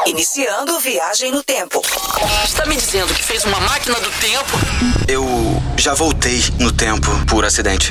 Iniciando viagem no tempo. Está me dizendo que fez uma máquina do tempo? Eu já voltei no tempo por acidente.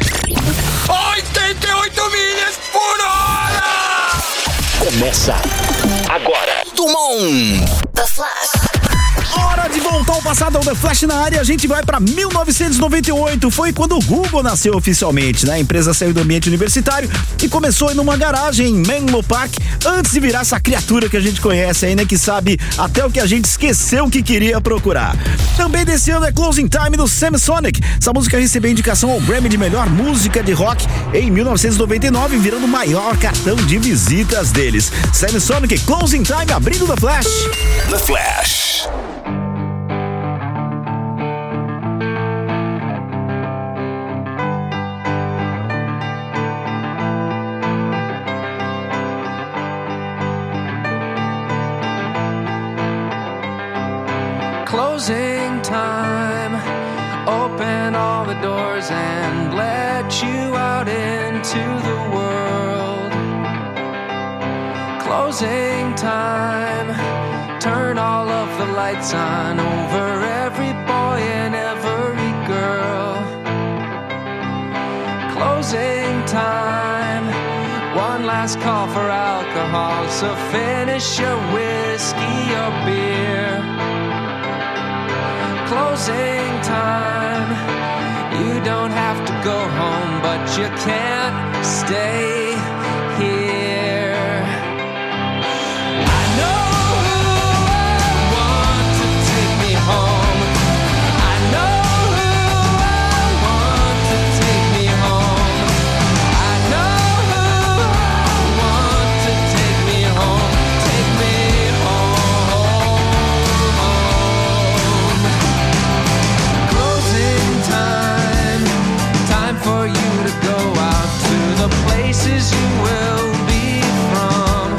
88 milhas por hora! Começa agora. Dumont! The Flash. Hora de voltar ao passado, ao The Flash na área. A gente vai para 1998. Foi quando o Google nasceu oficialmente, né? A empresa saiu do ambiente universitário e começou em uma garagem em Menlo Park, antes de virar essa criatura que a gente conhece aí, né? Que sabe até o que a gente esqueceu que queria procurar. Também desse ano é Closing Time do Semisonic. Essa música recebeu indicação ao Grammy de melhor música de rock em 1999, virando o maior cartão de visitas deles. Semisonic, Closing Time, abrindo The Flash. The Flash. Closing time, open all the doors and let you out into the world. Closing time, turn all of the lights on over every boy and every girl. Closing time, one last call for alcohol, so finish your whiskey or beer. Closing time, you don't have to go home, but you can't stay here. I know who I want to take me home. I know who I want to take me home. I know who I want to take me home. Take me home. Closing time, time for you to go out to the places you will be from.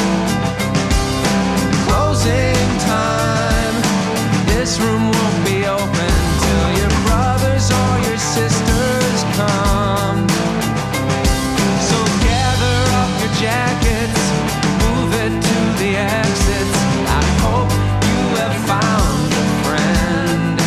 Closing time, this room won't be open till your brothers or your sisters come. So gather up your jackets, move it to the exits. I hope you have found a friend.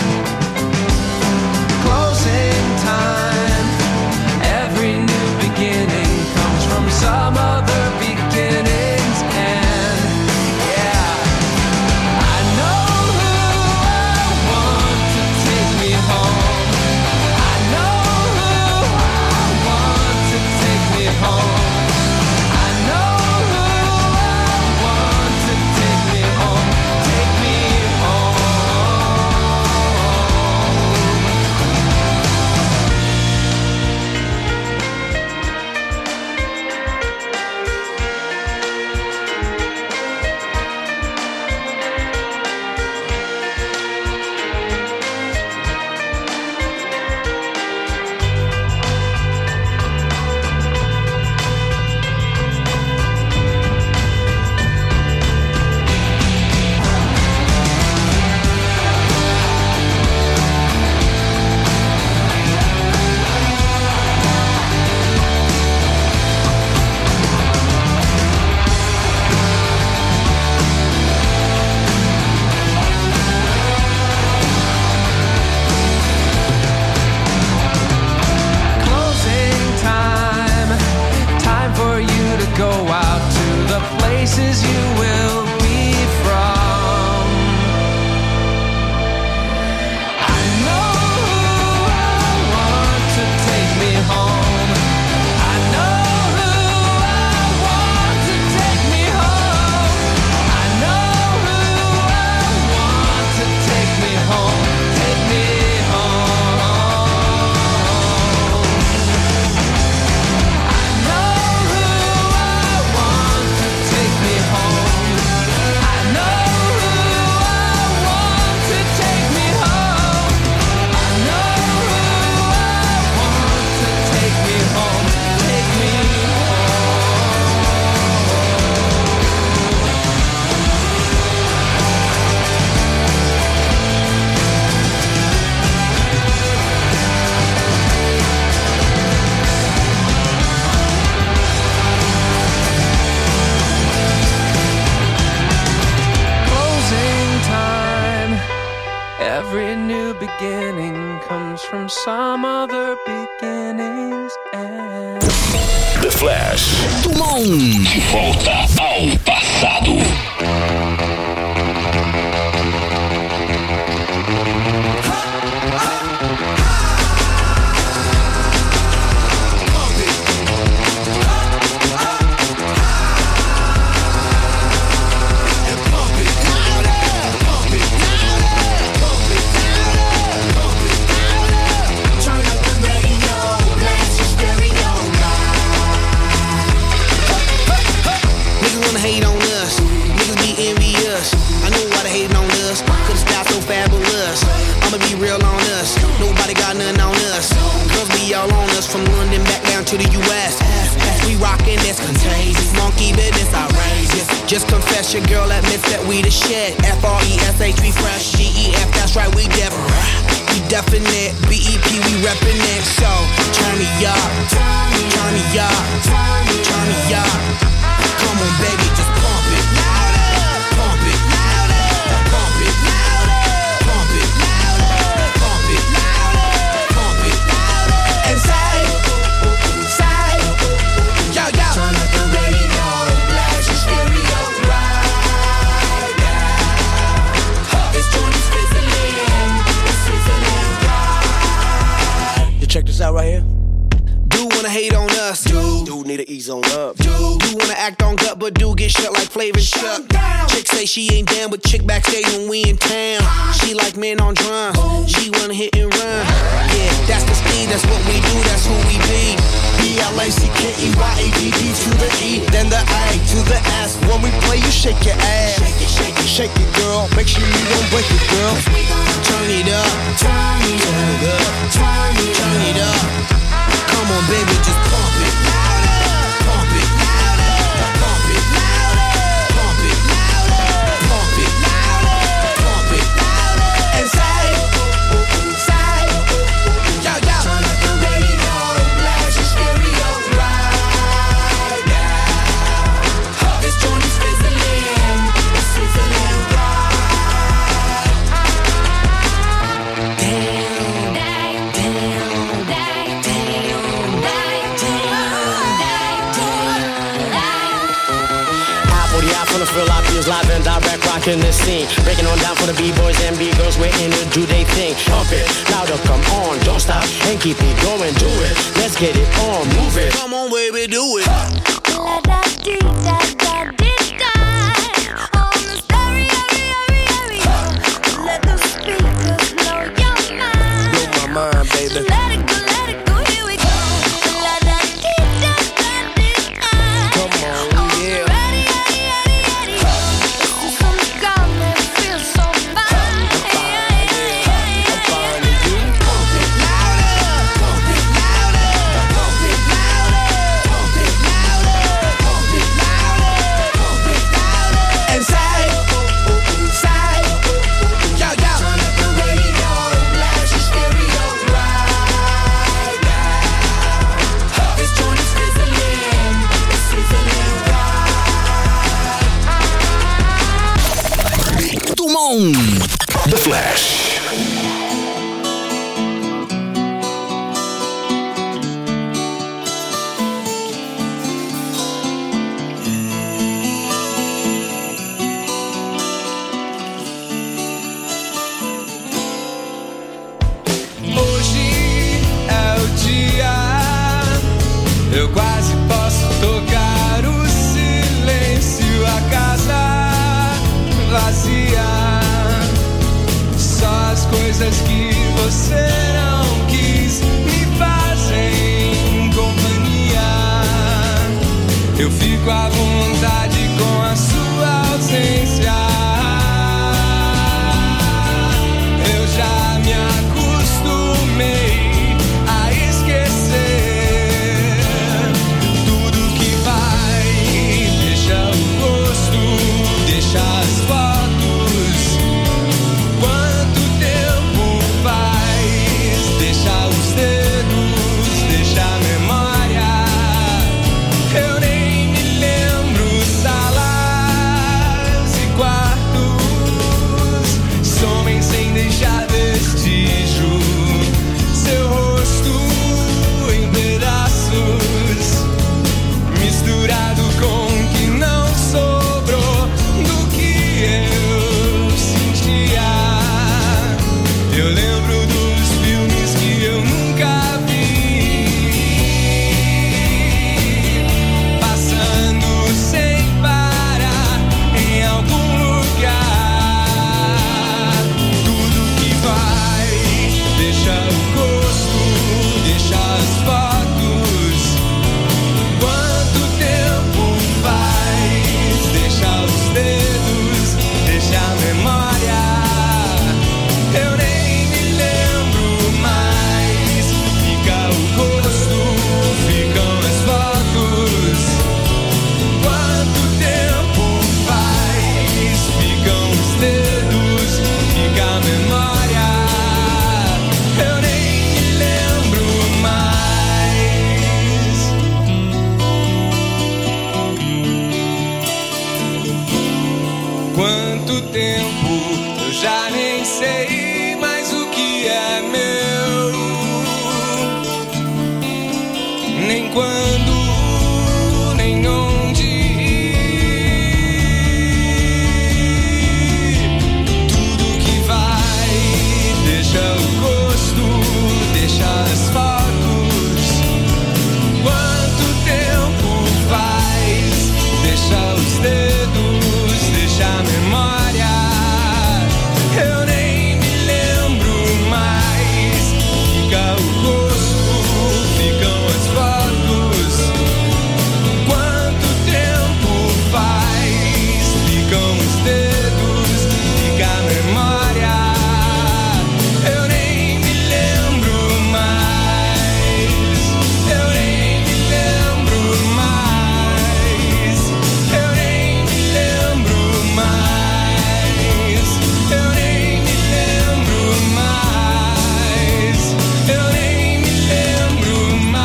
Closing time, every new beginning comes from some other beginning's end. Yeah, I know who I want to take me home. I know who I want to take me home. I know who I want to take me home. Take me home. Closing time, time for you to go out to the places you will be from. I know who I want to take me home. I know who I want to take me home. I know who I want to take me home. Take me home. I know who I want to take me home. from some other beginnings and The Flash. Tumon. De volta ao passado. Hate on us, niggas be envious. I know why they hating on us, cause the style so fabulous. I'ma be real on us, nobody got nothing on us. Girls be all on us, from London back down to the US. As we rockin', that's contagious. Monkey business outrageous. Just confess your girl admits that we the shit. F-R-E-S-H, we fresh. G-E-F, that's right, we definite. B-E-P, we reppin' it. So, turn me up, turn me up, turn me up. Come on, baby, just pump it louder, pump it louder, pump it louder, pump it louder, pump it louder, pump it louder. And say, yo, yo. Turn up the radio, blast your stereo right now. This joint is fizzling right. You check this out right here. Do wanna hate on us, dude. Do need to ease on up, dude. Do wanna act on gut, but do get shut like Flavor Shut. Chick say she ain't down with chick backstage when we in town. She like men on drum. She wanna hit and run. Yeah, that's the speed, that's what we do, that's who we be. B-L-A-C-K-E-Y-A-D-D to the E, then the A to the S. When we play, you shake your ass. Shake it, shake it, shake it, girl. Make sure you don't break it, girl. Turn it up, turn it up, turn it up. Come on, baby, just pump it louder, pump it louder, pump it louder, pump it louder, pump it louder, pump it louder. And say, yo, yo. Turn up the radio, blast your stereo right now. This joint is fizzling right. Damn, damn, damn. From the real obvious live and direct rocking the scene. Breaking on down for the B-boys and B-girls, we're in to do they thing. Pump it, louder, come on, don't stop, and keep it going, do it. Let's get it on, move it. Come on, baby, do it. On the stereo, let the speakers blow your mind. Blow my mind, baby. Let it go, here we go. Come on, yeah. The Flash. Hoje é o dia, eu quase posso tocar o silêncio, a casa vazia. Só tanto tempo, eu já nem sei mais o que é meu, nem quando, nem onde ir. Tudo que vai deixa o gosto, deixa as fotos. Quanto tempo faz? Deixa os dedos, deixa a memória. Eu nem me lembro mais. Fica o rosto, ficam as fotos. Quanto tempo faz? Ficam os dedos, fica a memória. Eu nem me lembro mais. Eu nem me lembro mais. Eu nem me lembro mais. Eu nem me lembro mais. Eu nem me lembro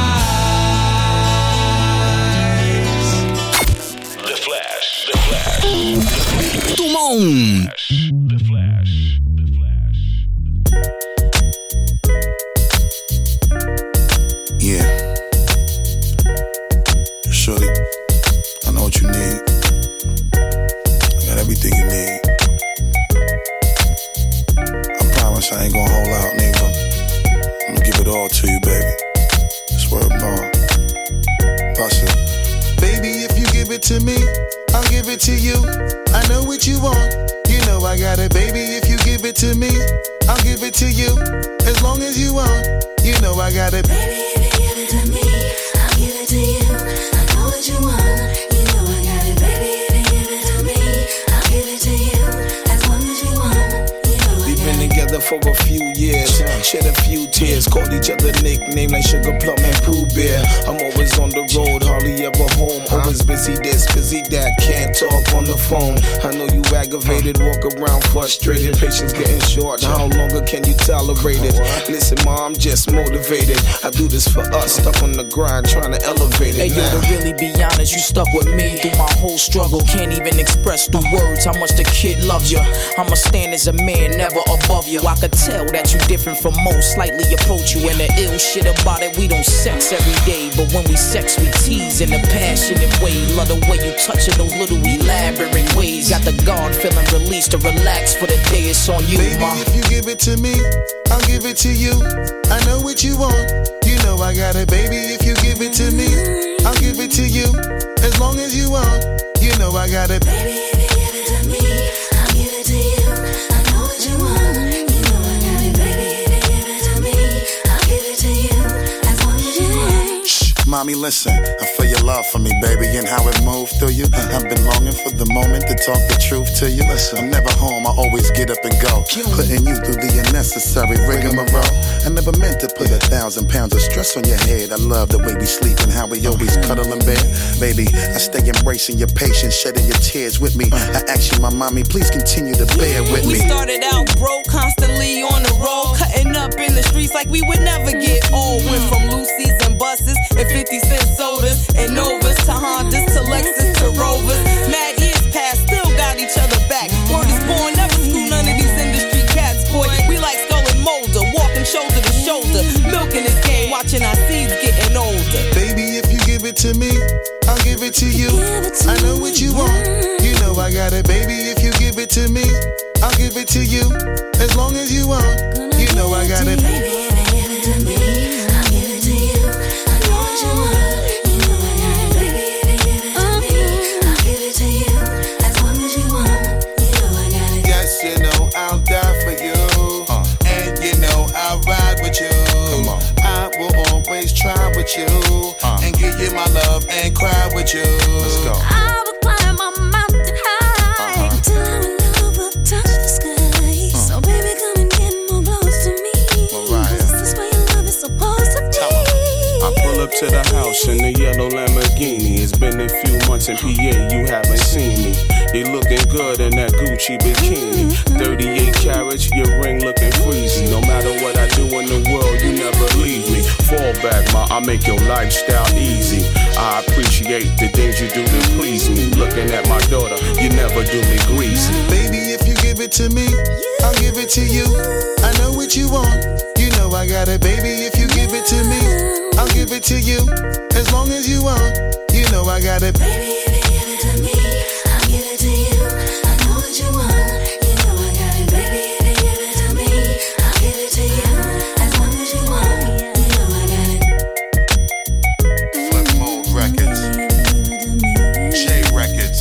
mais. The Flash. The Flash. Tumon! The Flash. The Flash. Yeah. Shorty, I know what you need. I got everything you need. I promise I ain't gonna hold out, nigga. I'm gonna give it all to you, baby. Swear bond. Bust it. Baby, if you give it to me, I'll give it to you. I know what you want. You know I got it, baby. If you give it to me, I'll give it to you. As long as you want. You know I got it. Baby, if you give it to me, I'll give it to you. I know what you want. You know I got it. Baby, if you give it to me, I'll give it to you. As long as you want. You know I We've got been it. together for a few years, shed a few tears, called each other nicknames like Sugar Plum and Pooh Bear. I'm always on the road, hardly ever home. Always busy this, busy that, can't talk on the phone. I know you aggravated, walk around frustrated, patience getting short. How longer can you tolerate it? Listen, ma, I'm just motivated. I do this for us, stuck on the grind, trying to elevate it. Hey, yo, to really be honest, you stuck with me through my whole struggle. Can't even express through words how much the kid loves you. I'ma stand as a man, never above you. I could tell that you different from most, slightly approach you. And the ill shit about it, we don't sex every day, but when we sex, we tease in a passionate way. Love the way you touch it, those little elaborate ways. Got the guard feeling released to relax for the day. It's on you, Baby, ma. if you give it to me, I'll give it to you. I know what you want. You know I got it, baby. If you give it to me, I'll give it to you. As long as you want. You know I got it. Baby, if you give it to me, I'll give it to you. I know what you want. You know I got it. Baby, if you give it to me, I'll give it to you. As long as you want. Shh, mommy, listen. I feel your love for me, baby, and how it moved through you. I've been longing for the moment to talk the truth to you. Listen, I'm never home, I always get up and go. Putting you through the unnecessary rigmarole. I never meant to put 1,000 pounds of stress on your head. I love the way we sleep and how we always cuddle in bed. Baby, I stay embracing your patience, shedding your tears with me. I ask you, my mommy, please continue to bear with We me. started out broke, constantly on the road, cutting up in the streets like we would never get old. Went from Lucy's and buses and 50-cent sodas and Novas to Hondas to Lexus to Rovers. Mad years past, still got each other back. Word is born, never screw none of these industry cats, boy. We like Skull and Molder, walking shoulder to shoulder, milking this game, watching our seeds getting older. Baby, if you give it to me, I'll give it to you. I know what you want. You know I got it, baby. If you give it to me, I'll give it to you. As long as you want. You know I got it. Baby, if you give it to me, I'll give it to you. I know what you want. You know I got it. Baby, if you give it to me, I'll give it to you. As long as you want. You know I got it. Yes, you know I'll die for you. And you know I'll ride with you. Come on. I will always try with you. And give you my love and cry with you. Let's go. I will climb a mountain high till our love will touch the sky. So baby, come and get more close to me. This is where your love is supposed to be. I pull up to the house in the yellow Lamborghini. It's been a few months in PA, you haven't seen me. You looking good in that Gucci bikini. 38 carats, your ring looking freezy. No matter what I do in the world, you never leave me. Fall back, ma, I make your lifestyle easy. I appreciate the things you do to please me. Looking at my daughter, you never do me greasy. Baby, if it to me, I'll give it to you. I know what you want, you know I got it, baby. If you give it to me, I'll give it to you. As long as you want, you know I got it. Baby, if you give it to me, I'll give it to you. I know what you want, you know I got it. Baby, if you give it to me, I'll give it to you. As long as you want, you know I got it. Flip Mode Records, J Records,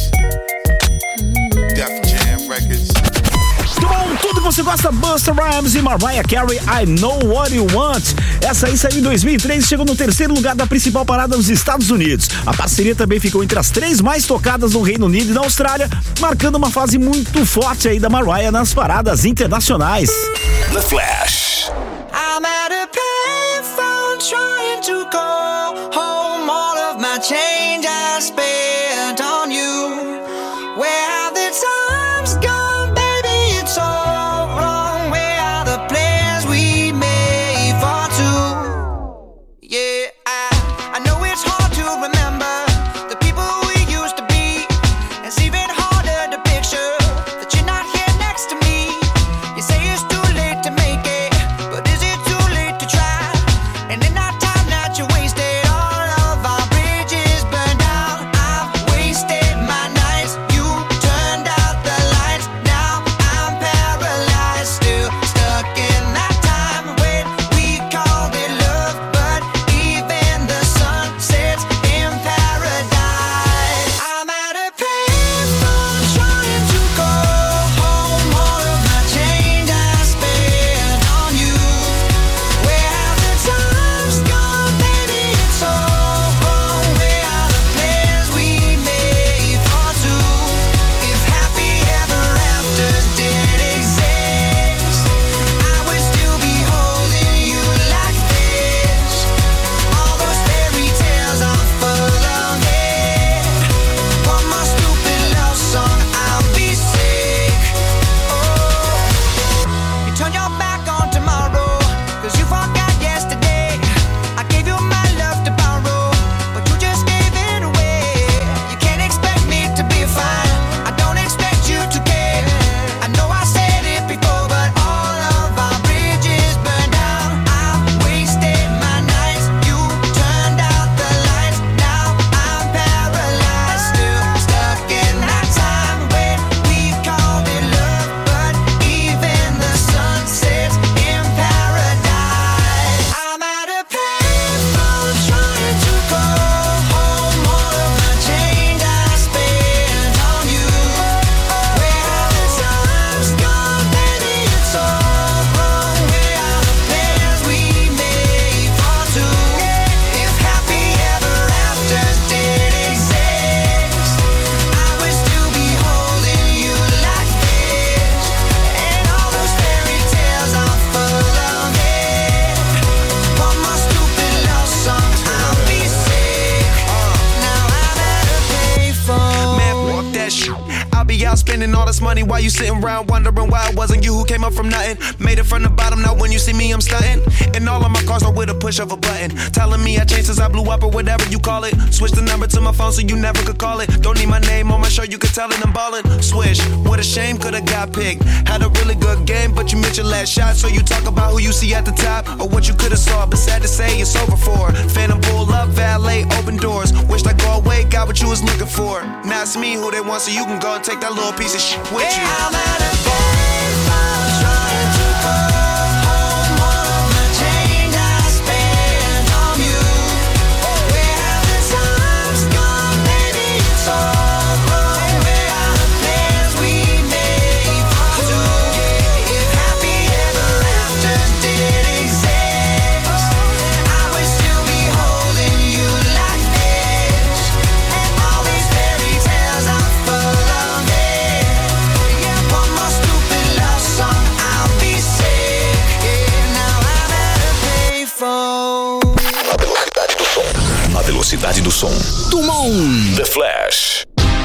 Def Jam Records. Bom, tudo que você gosta, Busta Rhymes e Mariah Carey, I Know What You Want. Essa aí saiu em 2003 e chegou no terceiro lugar da principal parada nos Estados Unidos. A parceria também ficou entre as 3 mais tocadas no Reino Unido e na Austrália, marcando uma fase muito forte aí da Mariah nas paradas internacionais. The Flash. I'm at a payphone trying to call home all of my change I spent on you. Where have the times gone, baby? It's all wrong. Where are the plans we made for two? Yeah, I know it's hard to remember the people we used to be. It's even harder to picture that you're not here next to me. You say it's too late to make it, but is it too late to try? And in that time that you wasted, all of our bridges burned out. I've wasted my nights, you turned out the lights. Now I'm paralyzed, still stuck in that time when we called it love. But even the sun sets in paradise. I'm at a payphone trying to call home all of my change I spent on you. Where have the times gone, baby? It's all wrong. Where are the plans we made for two? If happy ever afters did exist, I would still be holding you like this. All those fairy tales are full of it. One more stupid love song, I'll be sick. Oh, you turn your back on tomorrow, 'cause you forgot yesterday. I gave you my love to borrow, but you just gave it away. You can't expect me to be fine, I don't expect you to care. I know I said it before, but all of our bridges burned down. I wasted my nights, you turned out the lights. Now I'm paralyzed, still stuck in that time when we called it love. But even the sun sets in paradise. I'm at a payphone trying to call home all of my change I spent on you. Where have the times gone, baby? It's all wrong. Where are the plans we made for two? If happy ever afters did exist, I would still be holding you like this. And all those fairy tales are full of it. One more stupid love song, I'll be sick. Now I'm at a payphone. Man, fuck that shit. I'll be out spending all this money while you sitting around wondering why it wasn't you who came up from nothing. Made it from the bottom, now when you see me, I'm stunting. And all of my cars are with a push of a button. Telling me I changed since I blew up or whatever you call it. Switch the number to my phone so you never could call it. Don't need my name on my shirt, you could tell it I'm ballin'. Swish, what a shame, could've got picked. Had a really good game, but you missed your last shot. So you talk about who you see at the top or what you could've saw. But sad to say, it's over for. Phantom pull up, valet, open doors. Wished I go away, got what you was looking for. Now it's me who they want, so you can go and take that little piece of shit with you. I'm at a payphone trying to call home all of my change I spent on you. Where have the times gone, baby? It's all wrong. Where are the plans we made for two? If happy ever afters did exist, I would still be holding you like this. And all these fairy tales are full of it. Yeah, one more stupid love song, I'll be sick. Yeah, now I'm at a payphone. Na velocidade do som. Dumont. The Flash.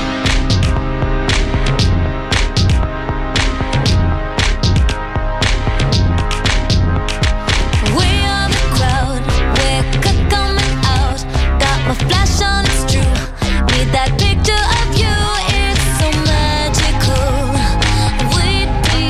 We are the crowd, we're coming out. Got my flash on, it's true. Need that picture of you, it's so magical. We'd be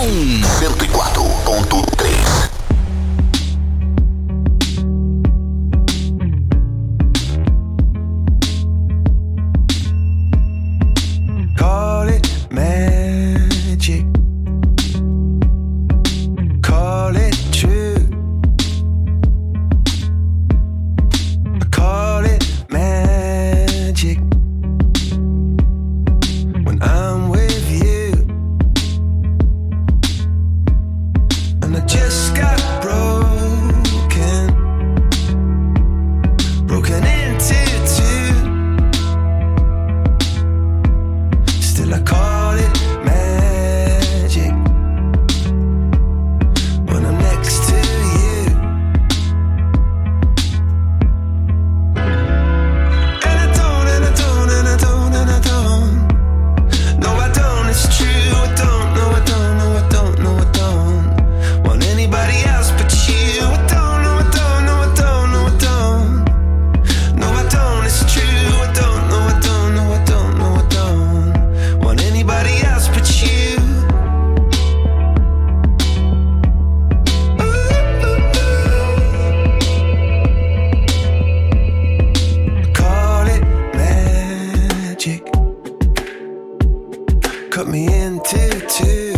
104.3. Call it magic, call it true. I call it magic when I'm with you. And I just got broken into two. Still I call it magic when I'm next to you. And I don't, and I don't, and I don't, and I don't. No, I don't, it's true. I don't, no, I don't, no, I don't, no, I don't want anybody else but you. I don't, no, I don't, no, I don't, no, I don't. No, I don't, it's true. I don't, no, I don't, no, I don't, no, I don't want anybody else but you. Call it magic, cut me into two.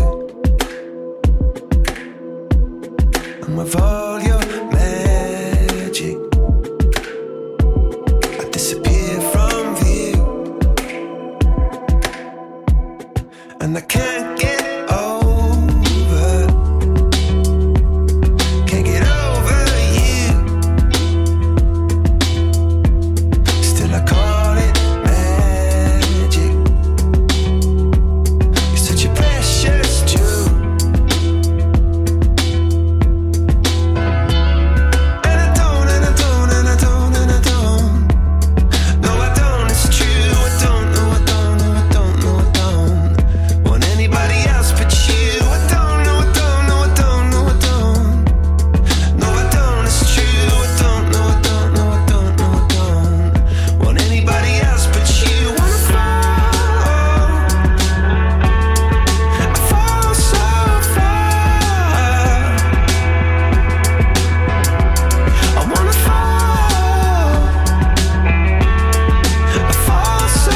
And with all your magic, I disappear from view. And I can't get over, can't get over you. Still I call it magic. You're such a precious jewel. And I don't, and I don't, and I don't, and I don't. No, I don't, it's true. I don't, no, I don't, no, I don't, no, I don't want anybody else but you. I don't, no, I don't, no, I don't, no, I don't. No, I don't, it's true. I don't, no, I don't, no, I don't, no, I don't want anybody else but you. Wanna fall so far. I wanna fall so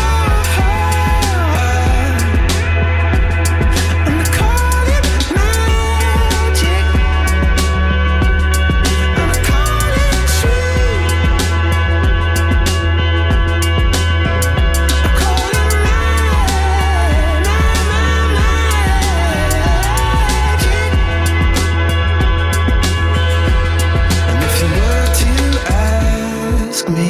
hard. And I call it magic, and I call it true. I call it magic. And if you were to ask me,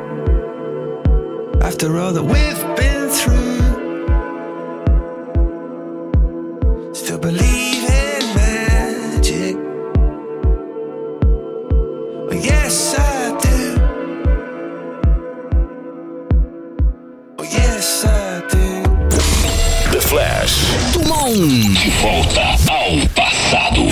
after all that we've been through, still believe in magic? Oh, yes, I do. Oh, yes, I do. The Flash. Tumão. De volta ao passado.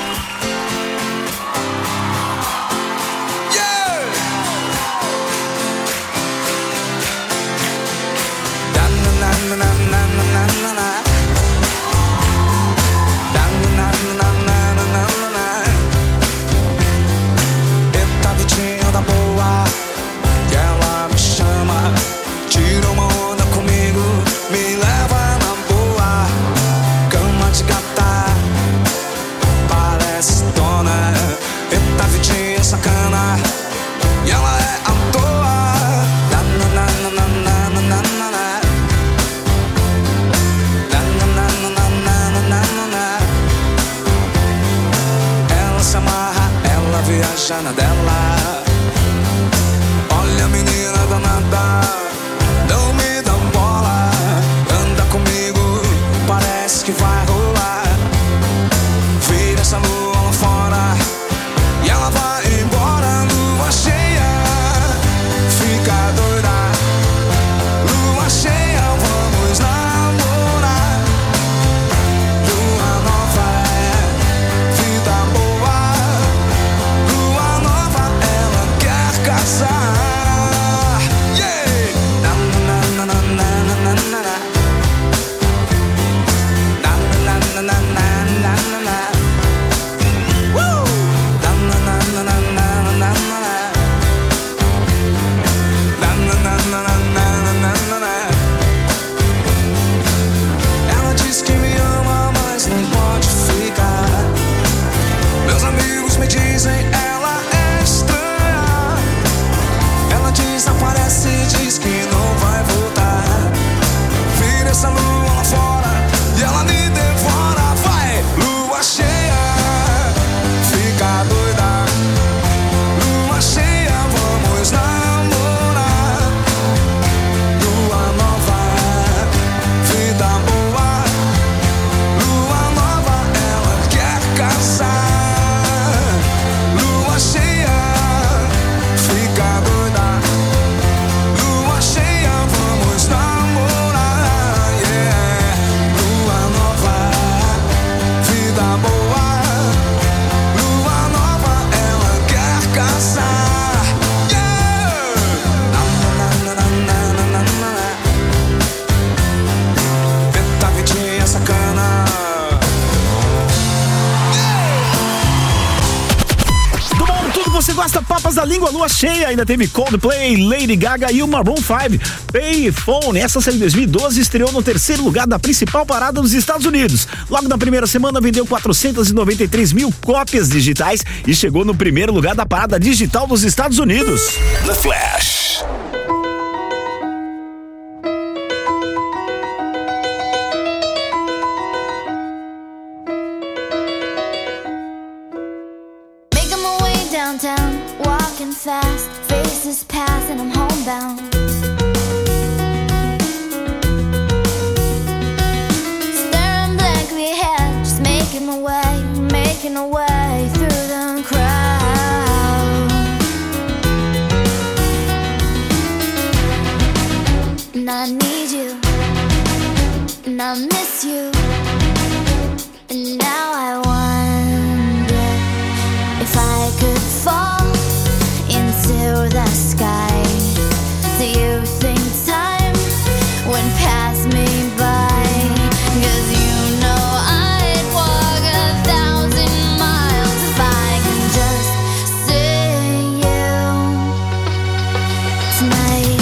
Eita vitinha da boa, que ela me chama, tira uma onda comigo, me leva na boa. Cama de gata, parece dona. Eita vitinha sacana, e ela é à toa. Ela se amarra, ela viaja na dela. Olha a menina danada, não me dá bola. Anda comigo, parece que vai rolar. Vira essa lua lá fora, e ela vai embora. Lua cheia, fica doida. Lua cheia, vamos namorar. Lua nova é vida boa. Lua nova é gosta Papas da Língua, Lua Cheia, ainda teve Coldplay, Lady Gaga e o Maroon 5. Payphone, essa saiu em 2012 e estreou no 3º lugar da principal parada dos Estados Unidos. Logo na primeira semana vendeu 493 mil cópias digitais e chegou no 1º lugar da parada digital dos Estados Unidos. The Flash. Making my way downtown, walking fast, faces pass and I'm homebound. Staring blankly ahead, just making my way through the crowd. And I need you, and I miss you, and now I wonder if I could fall into the sky. Do you think time would pass me by? 'Cause you know I'd walk 1,000 miles if I can just see you tonight.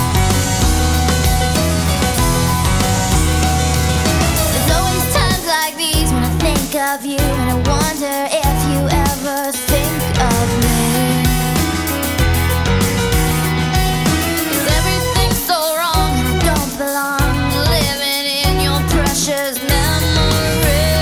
There's always times like these when I think of you, and I wonder if you ever think of me. 'Cause everything's so wrong and I don't belong, living in your precious memory.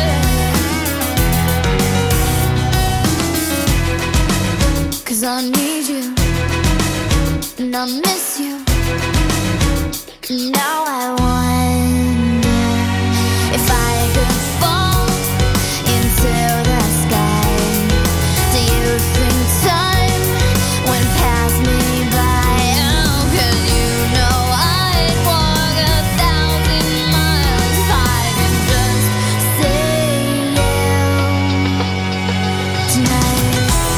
'Cause I need you, and I miss you, and now I wonder if I could fall into the sky. Do you think time would pass me by? Oh, 'cause you know I'd walk 1,000 miles if I could just see you tonight.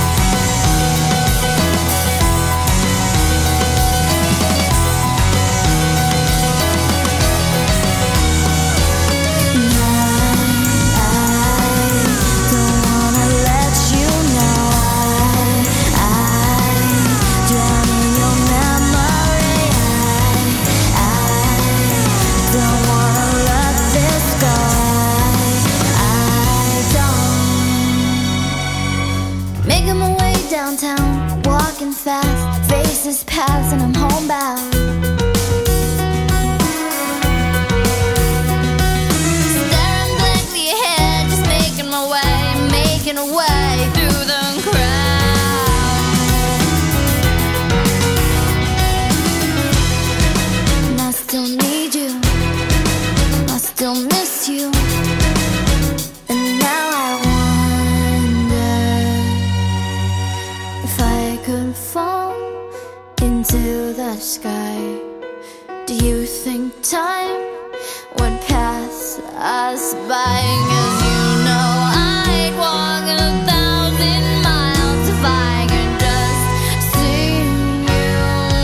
Making my way downtown, walking fast, faces pass and I'm homebound. Staring blankly ahead, just making my way through the crowd. And I still need you, I still miss you, and now I wonder if I could fall into the sky. Do you think time would pass us by? 'Cause you know I'd walk 1,000 miles if I could just see you.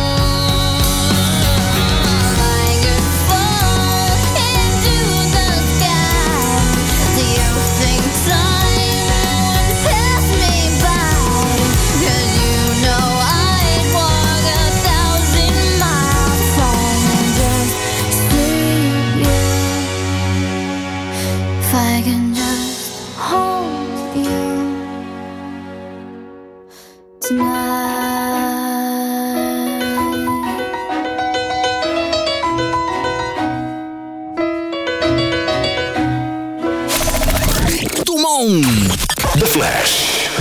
If I could fall into the sky, do you think time would pass me by? 'Cause you know I'd walk 1,000 miles if I could just see you. If I can just hold you tonight. Tout le monde. The Flash.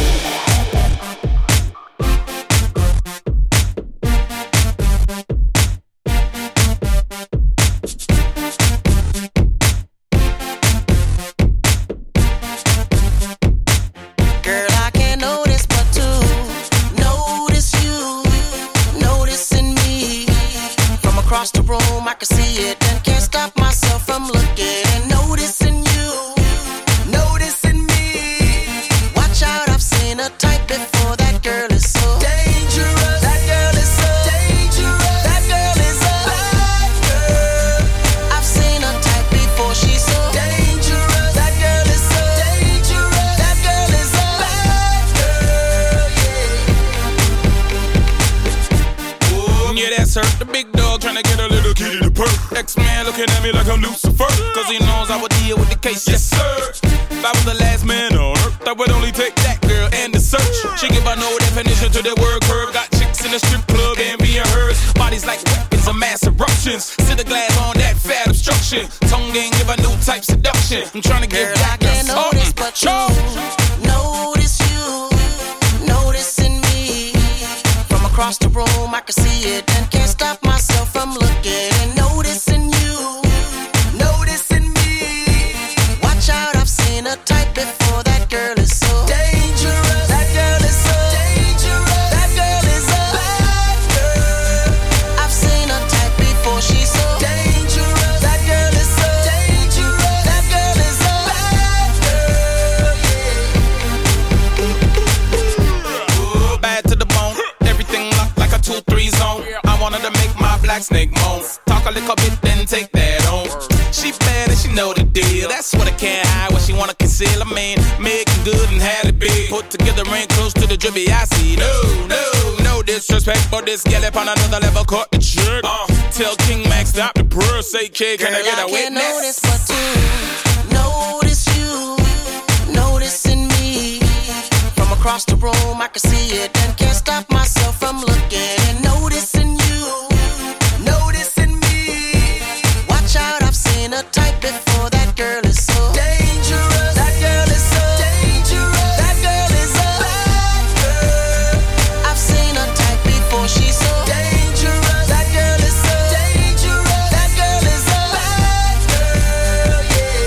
Girl, I can't notice but to notice you, noticing me. From across the room, I can see it and can't stop myself from looking and noticing you, noticing me. Watch out, I've hurt. The big dog trying to get a little kitty to perk. X-Man looking at me like I'm Lucifer, cause he knows I would deal with the case, yes sir. If I was the last man on earth, I would only take that girl and the search. She give a no definition to the word curve. Got chicks in the strip club and being hers. Bodies like weapons of mass eruptions. Sit the glass on that fat obstruction. Tongue ain't give a new type seduction. I'm trying to get back to something. But you notice noticing me. From across the room I can see it and can't stop myself from looking and noticing you, noticing me. Watch out, I've seen a type before. That girl is so dangerous. That girl is so dangerous. That girl is a bad girl. I've seen a type before. She's so dangerous. That girl is so dangerous. That girl is a bad girl. Ooh, bad to the bone. Everything locked like a 2-3 zone. I wanted to make my black snake moan. Talk a little bit, then take that on. She bad and she know the deal. That's what I can't hide, what she wanna conceal. I mean, making good and had it big. Put together ain't close to the drippy I see. No disrespect, but this gal up on another level caught the trick. Tell King Max stop the purr, say kid, can I get a witness? I can't notice but to notice you, noticing me. From across the room I can see it and can't stop myself from looking and noticing you, noticing me. Watch out, I've seen a type before. That girl is so dangerous. That girl is so dangerous. That girl is a bad girl. I've seen a type before. She's so dangerous. That girl is so dangerous. That girl is a bad girl.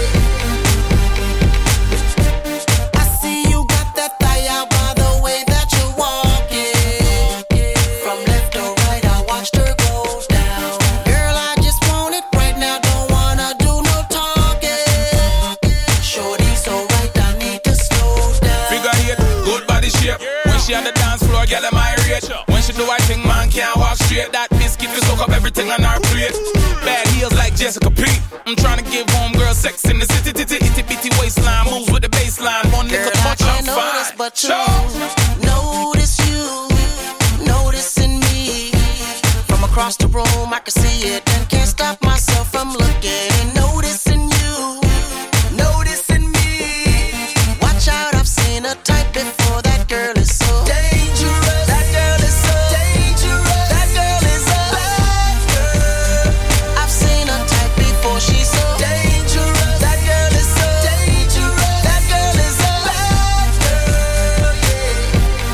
Yeah. I see you got that thigh out by the way that you walk it. From left to right, I watched her go down. Girl, I just want it right now. Don't wanna do no talking. Shorty so right, I need to slow down. Figure eight, good body shape. When she on the dance floor, girl, am I rich? When she do I think man can't walk straight. That biscuit will soak up everything on her plate. Bad heels like Jessica P. I'm trying to give homegirl sex in the city, itty bitty waistline. Moves with the baseline. One nigga touch, I'm fine. But you notice you, noticing me. From across the room I can see it and can't stop myself from looking and noticing you, noticing me. Watch out, I've seen a type before. That girl is so dangerous. That girl is so dangerous. That girl is a bad girl. I've seen a type before. She's so dangerous. That girl is so dangerous. That girl is a bad girl.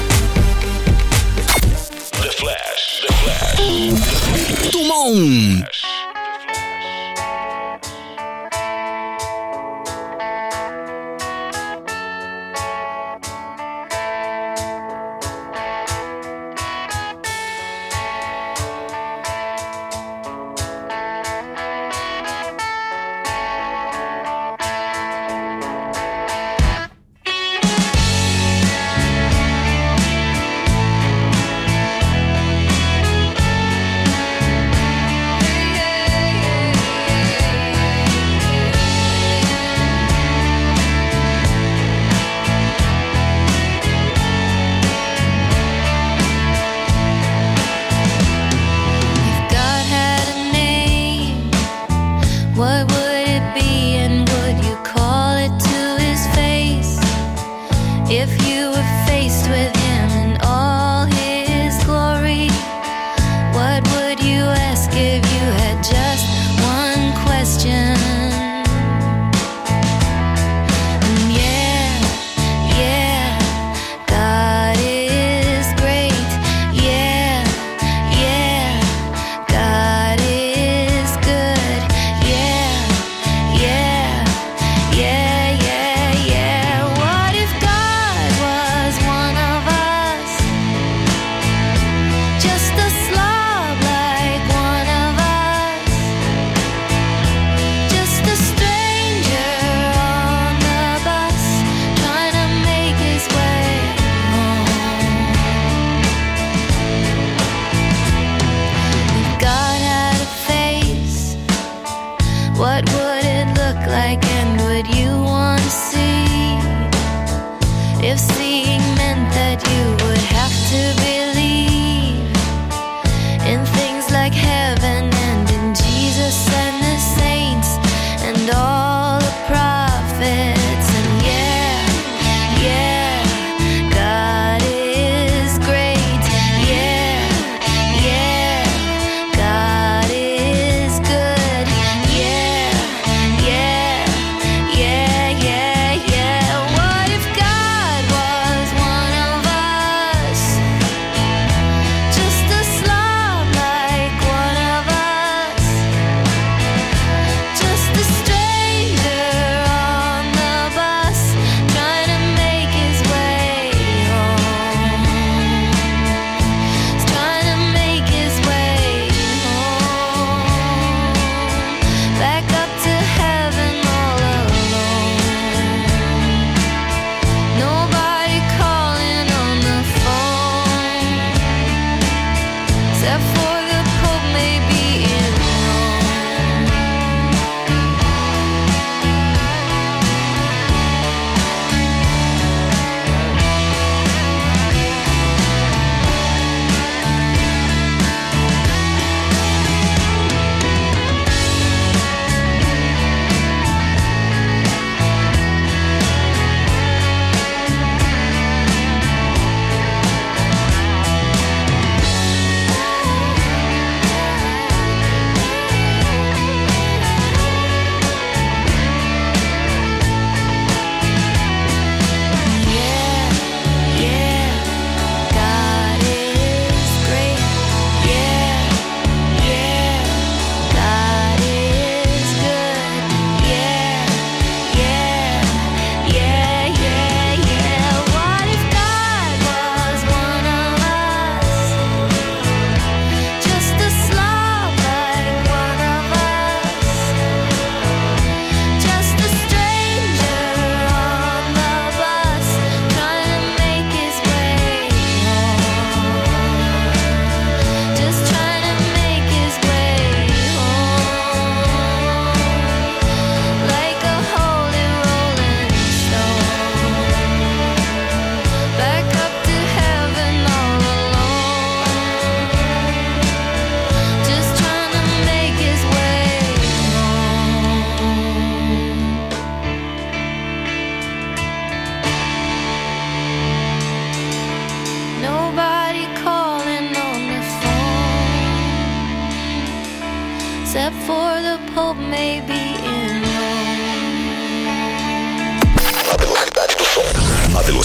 Yeah. The Flash. Tout le monde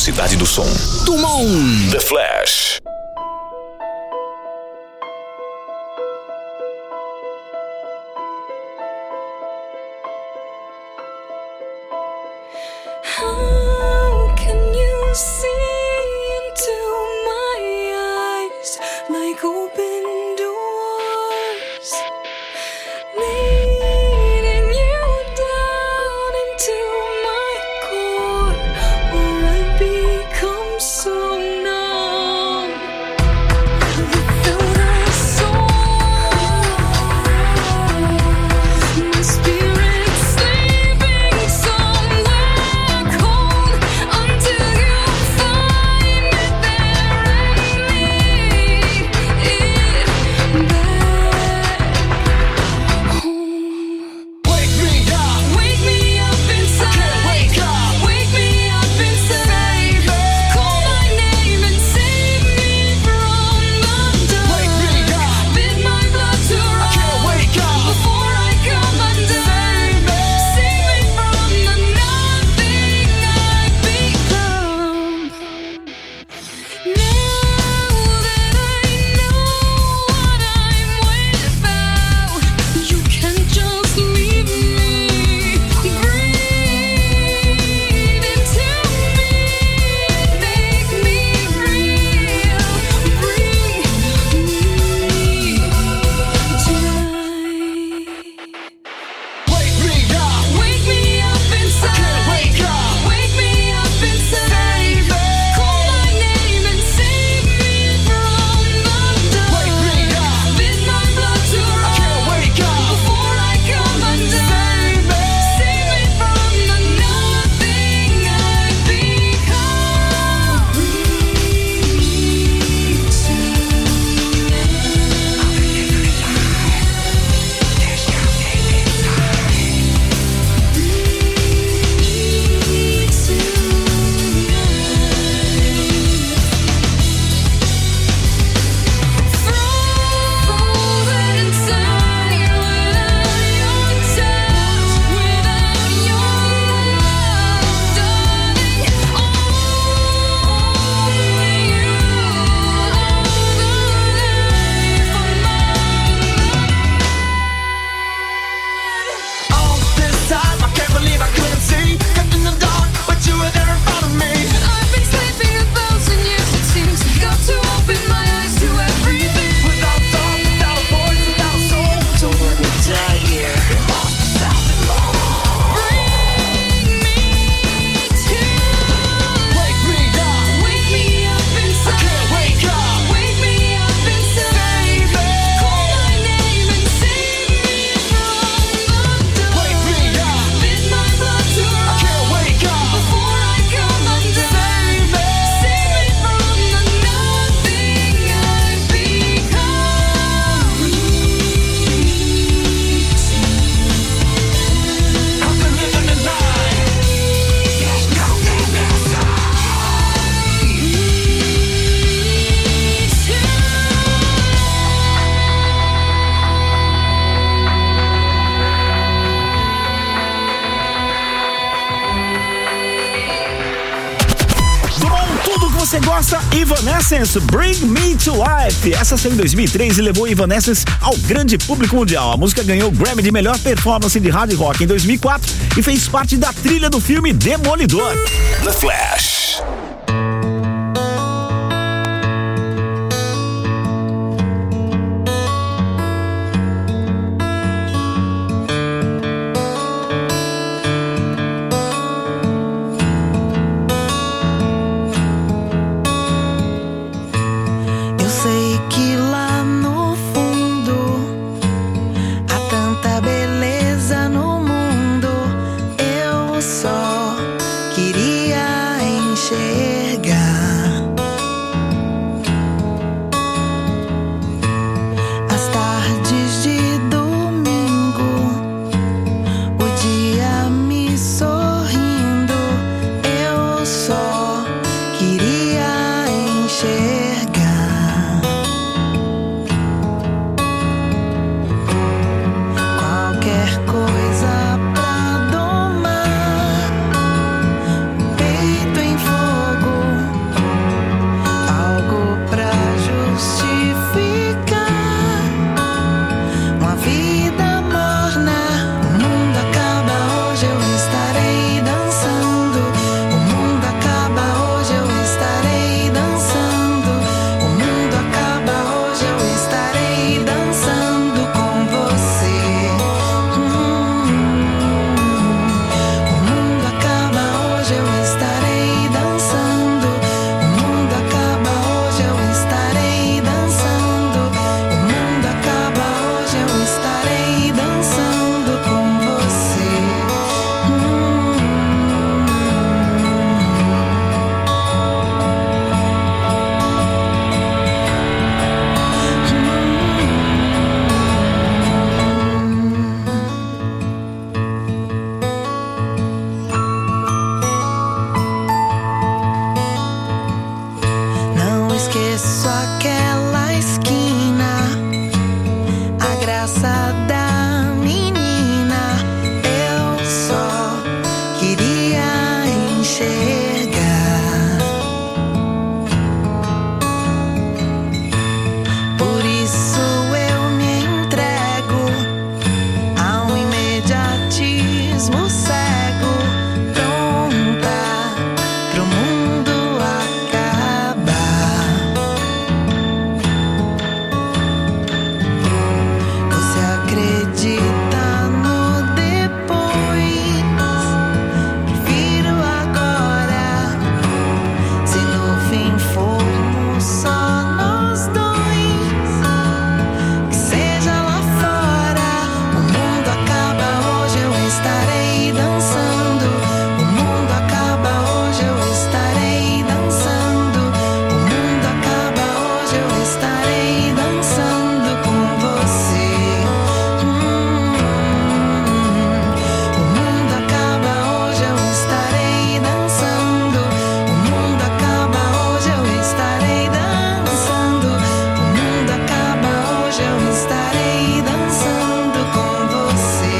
velocidade do som. Dumont. The Flash. How can you see into my eyes like open doors, leading you down into my core, where I become so numb? Without a soul, my spirit sleeping somewhere cold until you find me there and lead it back home. Wake me up inside. Wake me up inside. Call my name and save me from the dark. Bid my blood to run before I come undone. Save me from the nothing I've become. Now that I know what I'm without, you can't just leave me. Breathe into me, make me real. Bring me tonight. Wake me up inside. Wake me up inside. Call my name and save me from the dark. Bid my blood to run before I come undone. Save me from the nothing I've become. Frozen inside without your touch, without your love, darling. Only you are the life of mine. All this time, I can't believe I couldn't see. Kept in the dark, but you were there in front of me. I've been sleeping 1,000 years, it seems. Got to open my eyes to everything. Without thought, without a voice, without a soul. Don't let me die here. Lost without it all. Bring me to Wake me up inside. I can't wake up. Wake me up inside. Call my name and save me from the dark. Bid my blood to run before I come undone. Save me from the nothing I've become. I've been living a lie. There's nothing Dumont, tudo que você gosta, Evanescence, Bring Me to Life. Essa saiu em 2003 e levou Evanescence ao grande público mundial. A música ganhou o Grammy de melhor performance de hard rock em 2004 e fez parte da trilha do filme Demolidor. The Flash. Eu sei que lá no fundo há tanta beleza no mundo. Eu só queria enxergar. enxergar. Por isso eu me entrego a um imediatismo cego, pronta pro mundo acabar. Você acredita no depois? Prefiro agora. Se no fim formos só nós dois, que seja lá fora. O mundo acaba hoje, eu estarei dançando. O mundo acaba hoje, eu estarei dançando. O mundo acaba hoje, eu estarei dançando com você. O mundo acaba hoje, eu estarei dançando. O mundo acaba hoje, eu estarei dançando. O mundo acaba hoje, eu estarei dançando com você.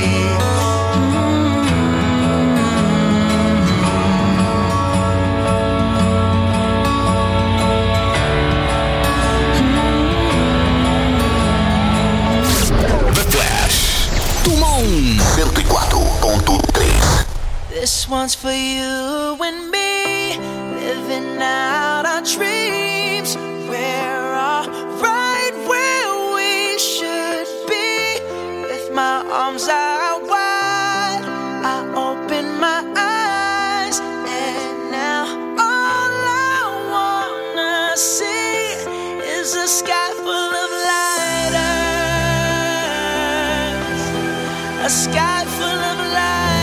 The Flash. Tumon 104.3. This one's for you and me, living out our dreams. We're all right where we should be. With my arms out wide, I open my eyes, and now all I wanna see is a sky full of lighters, a sky full of lighters.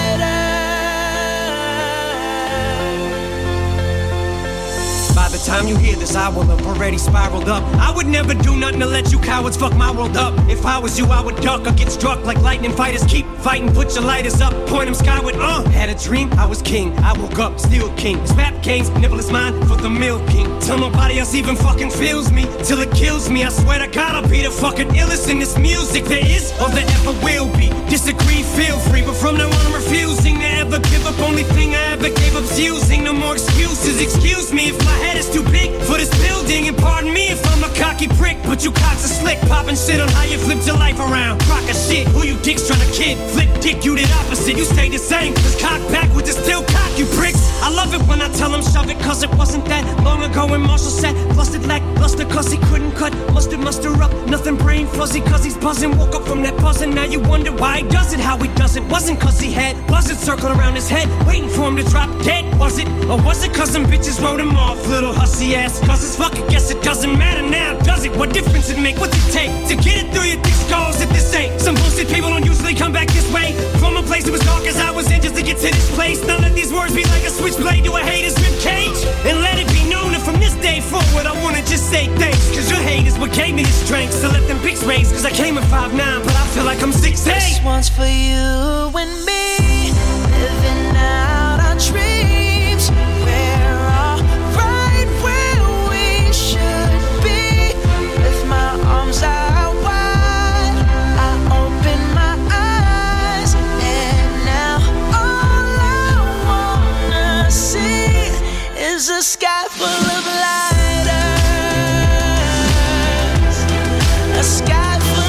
By the time you hear this, I will have already spiraled up. I would never do nothing to let you cowards fuck my world up. If I was you, I would duck or get struck like lightning fighters. Keep fighting, put your lighters up, point them skyward. Had a dream, I was king. I woke up, still king. This rap game's nibble is mine for the milking. Till nobody else even fucking feels me, till it kills me. I swear to God, I'll be the fucking illest in this music there is or there ever will be. Disagree, feel free, but from now on I'm refusing to ever give up. Only thing I ever gave up's using. No more excuses. Excuse me if my head is too big for this building, and pardon me if I'm a cocky prick, but you cocks are slick, popping shit on how you flipped your life around. Crock of shit, who you dicks trying to kid? Flip dick, you did opposite, you stayed the same. Just cock backwards, it's still cock, you pricks. I love it when I tell them shove it, cause it wasn't that long ago when Marshall said busted lackluster cause he couldn't cut mustard muster up, nothing brain fuzzy cause he's buzzing. Woke up from that buzzing, now you wonder why he does it, how he does it. Wasn't cause he had buzzards circling around his head, waiting for him to drop dead, was it? Or was it cause some bitches wrote him off, little hussy ass? Cause it's fuck, I guess it doesn't matter now, does it? What difference it make? What's it take to get it through your thick skulls if this ain't some bullshit? People don't usually come back this way from a place that was dark as I was in just to get to this place. Now let these words be like a switchblade to a hater's ribcage, and let it be known that from this day forward I wanna just say thanks, cause your hate is what gave me the strength. So let them pics raise, cause I came at 5'9", but I feel like I'm 6'8". This one's for you and me, living out our dreams. We're all right where we should be. With my arms out wide, I open my eyes, and now all I wanna see is a sky full of lighters, a sky full of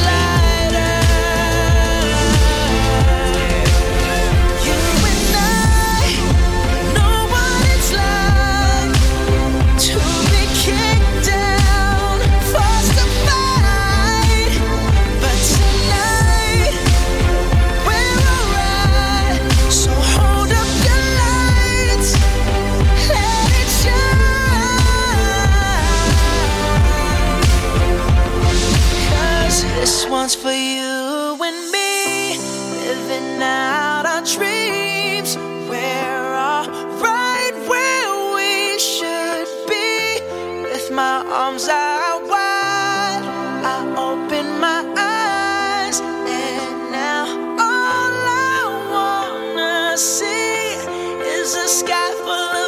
this one's for you and me, living out our dreams. We're all right where we should be. With my arms out wide, I open my eyes, and now all I wanna see is a sky full of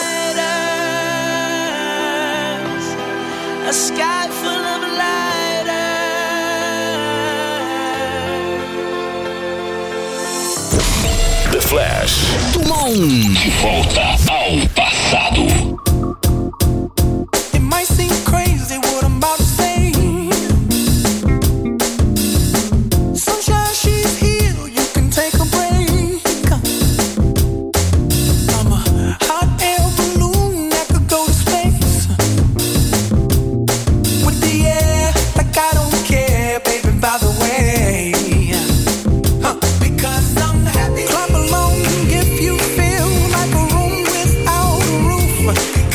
lighters, a sky full of Flash. Tumon. De volta ao passado. It might seem crazy what I'm about to say. Sunshine, she's here, you can take a break. I'm a hot air balloon that could go to space. With the air, like I don't care, baby, by the way. Because I'm happy. Clap along if you feel like a room without a roof.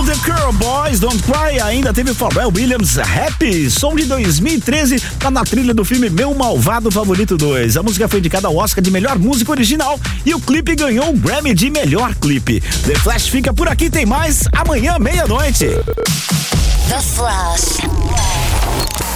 The Curl Boys, Don't Cry. Ainda teve Pharrell Williams, Happy, som de 2013, tá na trilha do filme Meu Malvado Favorito 2. A música foi indicada ao Oscar de melhor música original e o clipe ganhou o Grammy de melhor clipe. The Flash fica por aqui, tem mais amanhã, meia-noite. The Flash.